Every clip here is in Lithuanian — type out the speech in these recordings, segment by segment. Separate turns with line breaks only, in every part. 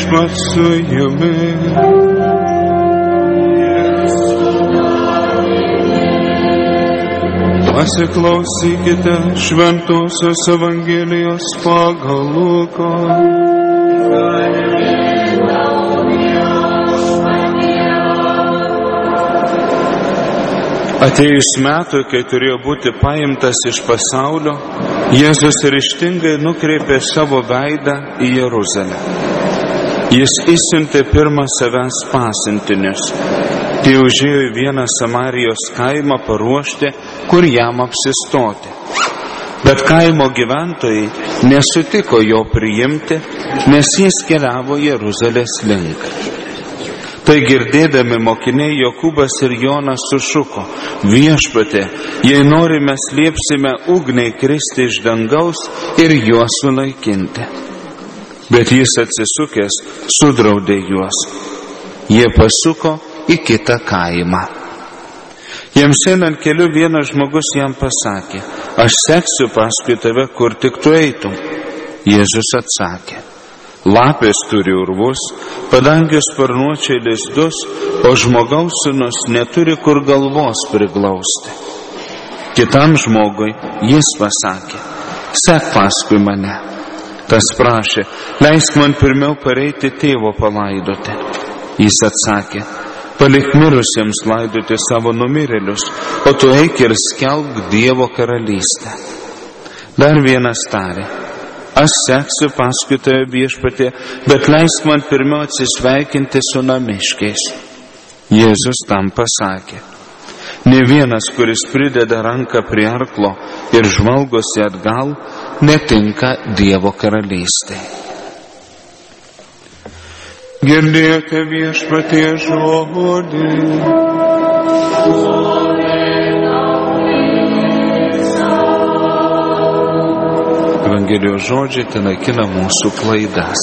Viešpats su jumis. Pasiklausykite Šventosios Evangelijos pagal Luką. Atėjus metui, kai turėjo būti paimtas iš pasaulio, Jėzus ryžtingai nukreipė savo veidą į Jeruzalę. Jis išsiuntė pirmą savęs pasiuntinius. Tie užėjo į vieną Samarijos kaimą paruošti, kur jam apsistoti. Bet kaimo gyventojai nesutiko jo priimti, nes jis keliavo Jeruzalės link. Tai girdėdami mokiniai Jokūbas ir Jonas sušuko: Viešpatie, jei norime, liepsime ugniai kristi iš dangaus ir juos sunaikinti. Bet jis atsisukęs sudraudė juos. Jie pasuko į kitą kaimą. Jiems einant keliu vienas žmogus jam pasakė: Aš seksiu paskui tave, kur tik tu eitum. Jėzus atsakė: Lapės turi urvus, padangių sparnuočiai lizdus, o žmogaus sūnus neturi kur galvos priglausti. Kitam žmogui jis pasakė: Sek paskui mane. Tas prašė: Leisk man pirmiau pareiti tėvo palaidoti. Jis atsakė: Palik mirusiems laidoti savo numirėlius, o tu eik ir skelbk Dievo karalystę. Dar vienas tarė: Aš seksiu paskui tave, Viešpatie, bet leisk man pirmiau atsisveikinti su namiškiais. Jėzus tam pasakė: Ne vienas, kuris prideda ranką prie arklo ir žvalgosi atgal, netinka Dievo karalystei. Girdėjote Viešpatie žodį. Evangelijos žodžiai tai naikina mūsų klaidas.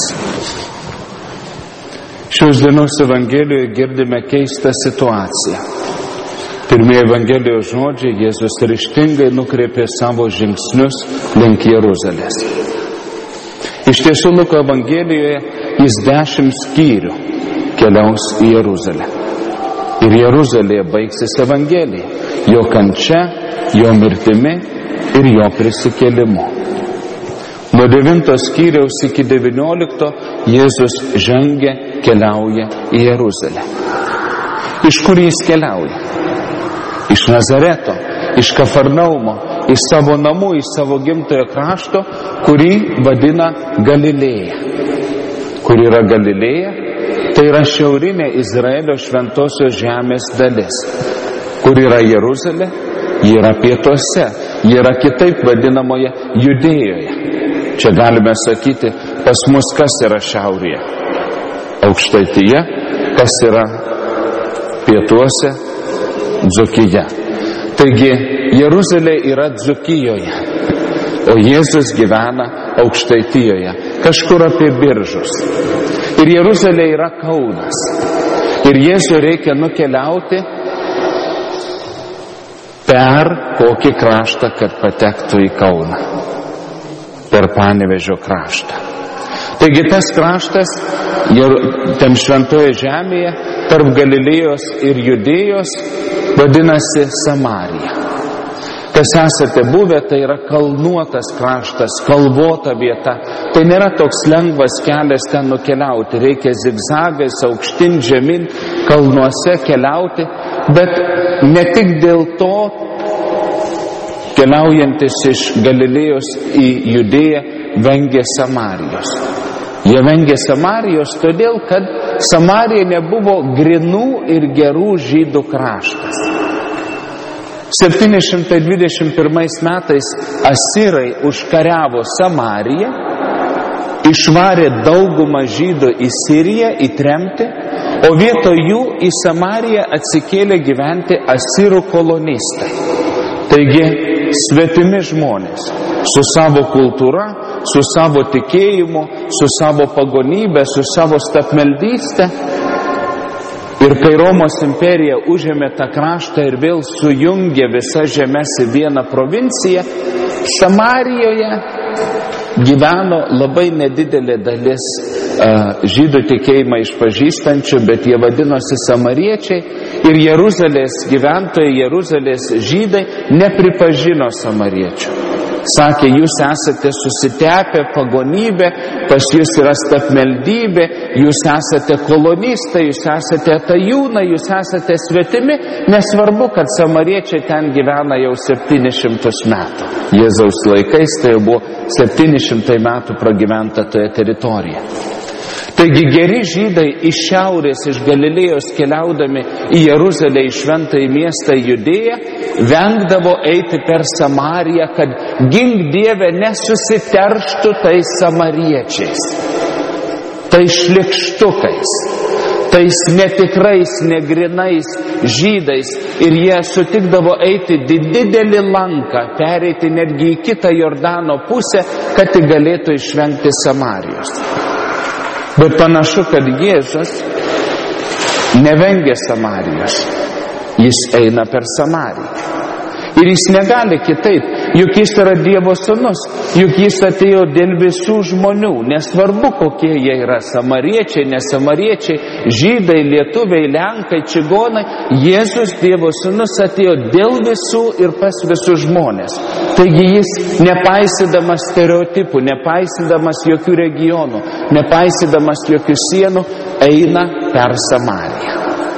Šios dienos Evangelijoje girdime keistą situaciją. Pirmieji Evangelijos žodžiai: Jėzus ryžtingai nukreipė savo žingsnius link Jeruzalės. Iš tiesų, Luko Evangelijoje jis 10 skyrių keliaus į Jeruzalę. Ir Jeruzalėje baigsis Evangelija, jo kančia, jo mirtimi ir jo prisikėlimu. Nuo 9 skyriaus iki 19 Jėzus žengia, keliauja į Jeruzalę. Iš kur jis keliauja? Iš Nazareto, iš Kafarnaumo, iš savo namų, iš savo gimtojo krašto, kurį vadina Galilėja. Kur yra Galilėja? Tai yra šiaurinė Izraelio šventosios žemės dalis. Kur yra Jeruzalė? Ji yra pietuose, ji yra kitaip vadinamoje Judėjoje. Čia galime sakyti, pas mus kas yra šiaurėje? Aukštaitija, kas yra pietuose? Dzūkija. Taigi, Jeruzalė yra Dzūkijoje, o Jėzus gyvena Aukštaitijoje, kažkur apie Biržus. Ir Jeruzalė yra Kaunas. Ir Jėzui reikia nukeliauti per kokį kraštą, kad patektų į Kauną. Per Panevėžio kraštą. Taigi tas kraštas, ten šventoje žemėje, tarp Galilėjos ir Judėjos, vadinasi Samarija. Kas esate buvę, tai yra kalnuotas kraštas, kalvota vieta. Tai nėra toks lengvas kelias ten nukeliauti. Reikia zigzagais, aukštin, žemin, kalnuose keliauti. Bet ne tik dėl to, keliaujantis iš Galilėjos į Judėją, vengė Samarijos. Jie vengė Samarijos todėl, kad Samarija nebuvo grinų ir gerų žydų kraštas. 721 metais asirai užkariavo Samariją, išvarė daugumą žydų į Siriją, į tremtį, o vietoj jų į Samariją atsikėlė gyventi asirų kolonistai. Taigi, svetimi žmonės su savo kultūra, su savo tikėjimu, su savo pagonybė, su savo stapmeldystė. Ir kai Romos imperija užėmė tą kraštą ir vėl sujungė visas žemes į vieną provinciją, Samarijoje
gyveno labai nedidelė dalis žydų tikėjimą išpažįstančių, bet jie vadinosi samariečiai ir Jeruzalės gyventojai, Jeruzalės žydai nepripažino samariečių. Sakė, jūs esate susitepę pagonybę, pas jūs yra stabmeldybė, jūs esate kolonistai, jūs esate atajūnai, jūs esate svetimi, nesvarbu, kad samariečiai ten gyvena jau 700 metų. Jėzaus laikais tai jau buvo 700 metų pragyventa toje teritorijoje. Taigi geri žydai iš šiaurės, iš Galilėjos keliaudami į Jeruzalę, į šventąjį miestą Judėją, vengdavo eiti per Samariją, kad gink Dieve nesusiterštų tais samariečiais, tais šlikštukais, tais netikrais, negrinais žydais. Ir jie sutikdavo eiti didelį lanką, pereiti netgi į kitą Jordano pusę, kad tik galėtų išvengti Samarijos. Bet panašu, kad Jėzus nevengia Samarijos. Jis eina per Samariją. Ir jis negali kitaip, juk jis yra Dievo sūnus, juk jis atėjo dėl visų žmonių, nesvarbu kokie jie yra, samariečiai, nesamariečiai, žydai, lietuviai, lenkai, čigonai, Jėzus Dievo sūnus atėjo dėl visų ir pas visus žmonės. Taigi jis, nepaisydamas stereotipų, nepaisydamas jokių regionų, nepaisydamas jokių sienų, eina per Samariją.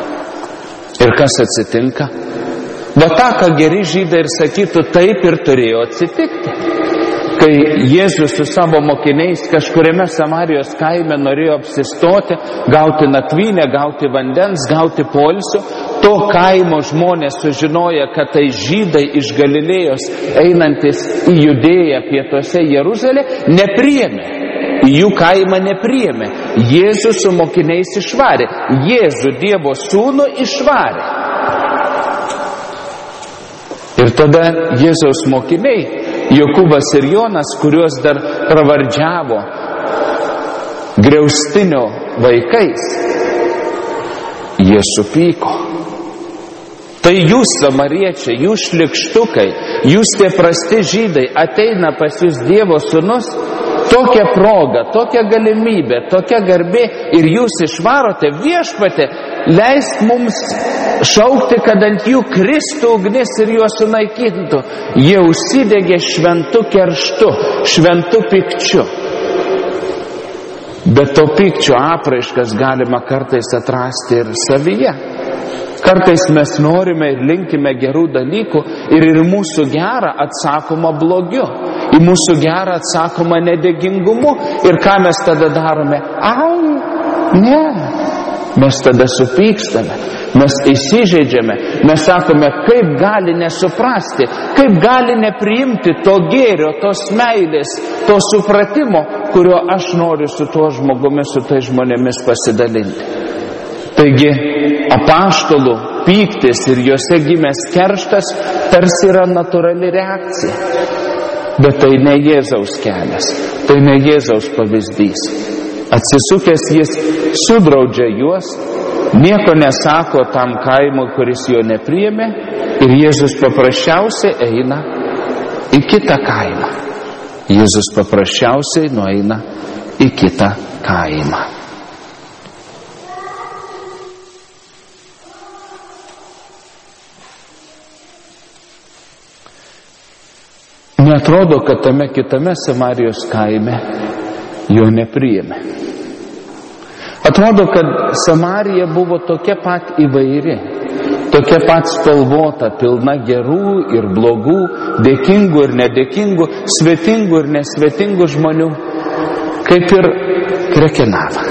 Ir kas atsitinka? Va tą, ką geri žydai ir sakytų, taip ir turėjo atsitikti. Kai Jėzus su savo mokiniais kažkuriame Samarijos kaime norėjo apsistoti, gauti nakvynę, gauti vandens, gauti poilsio, to kaimo žmonės sužinoja, kad tai žydai iš Galilėjos einantis į Judėją pietuose Jeruzalę, nepriėmė. Į jų kaimą nepriėmė. Jėzus su mokiniais išvarė. Jėzų, Dievo sūnų, išvarė. Ir tada Jėzaus mokiniai, Jokūbas ir Jonas, kuriuos dar pravardžiavo griaustinio vaikais, jie supyko. Tai jūs, samariečiai, jūs šlikštukai, jūs tie prasti žydai, ateina pas jūs Dievo sūnus, tokia proga, tokia galimybė, tokia garbė, ir jūs išvarote. Viešpatie, leisk mums šaukti, kad ant jų kristų ugnis ir juos sunaikintų. Jie užsidegė šventu kerštu, šventu pykčiu. Bet to pykčio apraiškas galima kartais atrasti ir savyje. Kartais mes norime ir linkime gerų dalykų ir mūsų gerą atsakoma blogiu. Į mūsų gerą atsakoma nedėkingumu. Ir ką mes tada darome? Ne. Mes tada supykstame, mes įsižeidžiame, mes sakome, kaip gali nesuprasti, kaip gali nepriimti to gėrio, tos meilės, to supratimo, kurio aš noriu su tuo žmogumi, su tai žmonėmis pasidalinti. Taigi, apaštalų pyktis ir juose gimęs kerštas tarsi yra natūrali reakcija. Bet tai ne Jėzaus kelias, tai ne Jėzaus pavyzdys. Atsisukęs jis sudraudžia juos, nieko nesako tam kaimui, kuris jo nepriėmė, ir Jėzus paprasčiausiai eina į kitą kaimą. Jėzus paprasčiausiai nueina į kitą kaimą. Neatrodo, kad tame kitame Samarijos kaime jo nepriėmė. Atrodo, kad Samarija buvo tokia pat įvairi, tokia pat spalvota, pilna gerų ir blogų, dėkingų ir nedėkingų, svetingų ir nesvetingų žmonių, kaip ir Krekenava,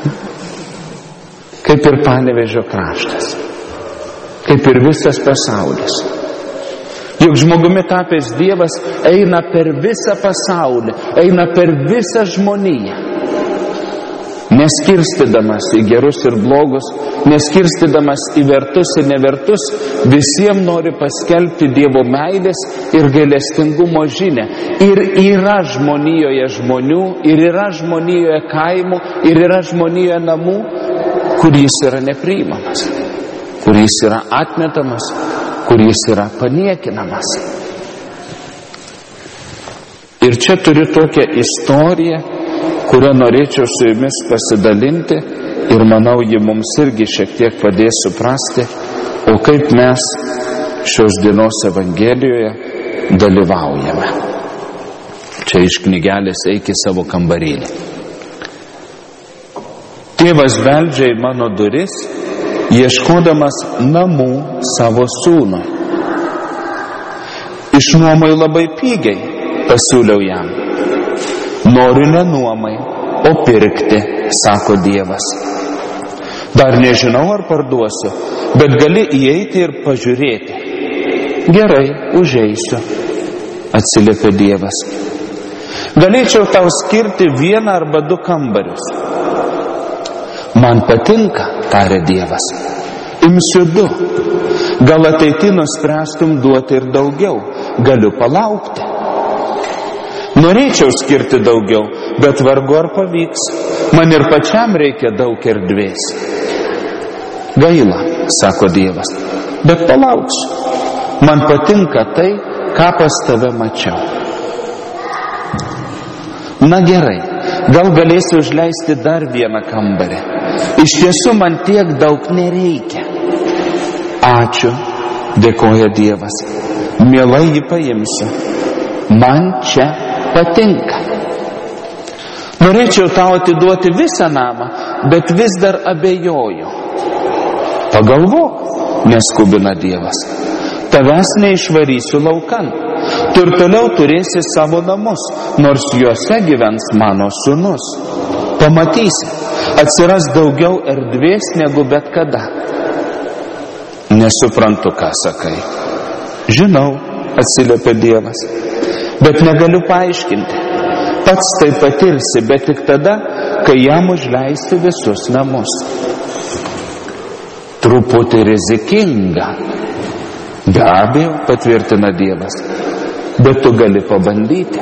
kaip ir Panevėžio kraštas, kaip ir visas pasaulis. Juk žmogumi tapęs Dievas eina per visą pasaulį, eina per visą žmoniją, neskirstydamas į gerus ir blogus, neskirstydamas į vertus ir nevertus, visiems nori paskelbti Dievo meilės ir gailestingumo žinią. Ir yra žmonijoje žmonių, ir yra žmonijoje kaimų, ir yra žmonijoje namų, kur jis yra nepriimamas, kur jis yra atmetamas, kur jis yra paniekinamas. Ir čia turiu tokią istoriją, kurią norėčiau su jumis pasidalinti ir manau, ji mums irgi šiek tiek padės suprasti, o kaip mes šios dienos Evangelijoje dalyvaujame. Čia iš knygelės Eik į savo kambarėlį. Tėvas beldžia į mano duris, ieškodamas namų savo sūnui. Išnuomai labai pigiai, pasiūliau jam. Noriu ne nuomai, o pirkti, sako Dievas. Dar nežinau, ar parduosiu, bet gali įeiti ir pažiūrėti. Gerai, užeisiu, atsiliepė Dievas. Galėčiau tau skirti 1 arba 2 kambarius. Man patinka, tarė Dievas. Imsiu 2. Gal ateity nuspręstum duoti ir daugiau. Galiu palaukti. Norėčiau skirti daugiau, bet vargu ar pavyks. Man ir pačiam reikia daug erdvės. Gaila, sako Dievas, bet palauksiu. Man patinka tai, ką pas tave mačiau. Na gerai, gal galėsiu užleisti dar 1 kambarį. Iš tiesų man tiek daug nereikia. Ačiū, dėkoja Dievas. Mielai jį paimsiu. Man čia patinka. Norėčiau tau atiduoti visą namą, bet vis dar abejoju. Pagalvok, neskubina Dievas. Tavęs neišvarysiu laukan. Tu ir toliau turėsi savo namus, nors juose gyvens mano sūnus. Pamatysi, atsiras daugiau erdvės negu bet kada. Nesuprantu, ką sakai. Žinau, atsiliepė Dievas, bet negaliu paaiškinti. Pats tai patirsi, bet tik tada, kai jam užleisti visus namus. Truputį rizikinga. Be abejo, patvirtina Dievas, bet tu gali pabandyti.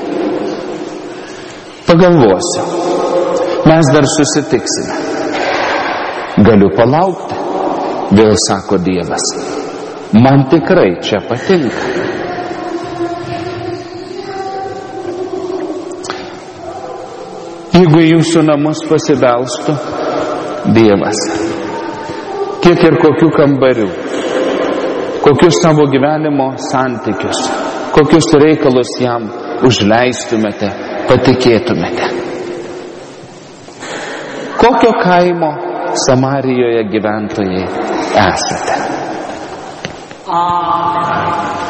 Pagalvosiu, mes dar susitiksime. Galiu palaukti, vėl sako Dievas. Man tikrai čia patinka. Jeigu jūsų namus pasibelstų Dievas, kiek ir kokių kambarių, kokius savo gyvenimo santykius, kokius reikalus jam užleistumėte, patikėtumėte. Kokio kaimo Samarijoje gyventojai esate? Amen.